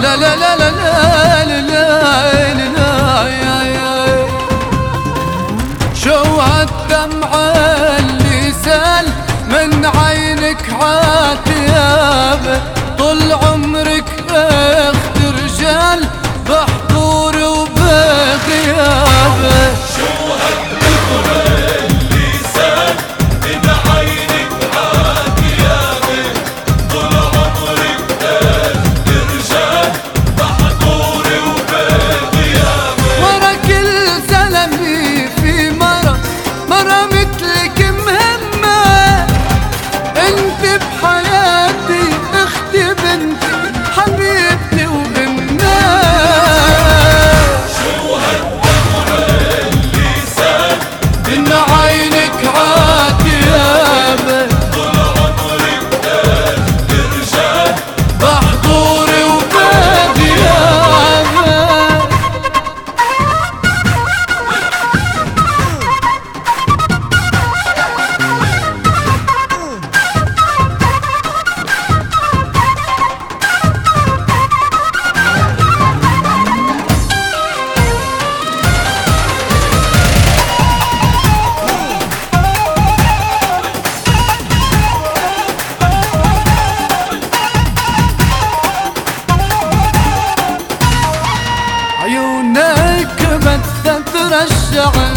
لا لا لا لا لا لا لا يا شو هالدمعة اللي سال من عينك عاتيابة طول عمرك اخت رجال بحضور وبغيابة. شو هالدمعة اللي سال من عينك عاتيابة طول عمرك اخت رجال بحضور وبغيابة. ورا كل زلمي في مرة مثلك مهمة انت بحياتي اختي بنتي حبيبتي وامنا. شو هالدمعة اللي سال من عينك عاتيابة طول عمرك اخت رجال بحضوري وبغيابة. عيونك بدها ترجع